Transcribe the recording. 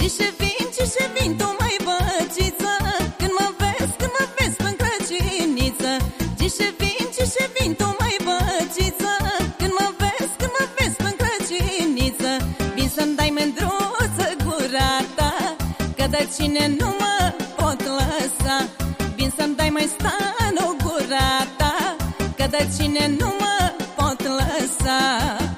ce vin, tu mai băciță, când mă vezi până Crăciuniță. Ce vin, tu mai băciță, când mă vezi până Crăciuniță. Vin să-mi dai mândruță gura ta, că de cine nu mă pot lăsa. Vin să-mi dai mai stanu gura ta, că de cine nu mă pot lăsa.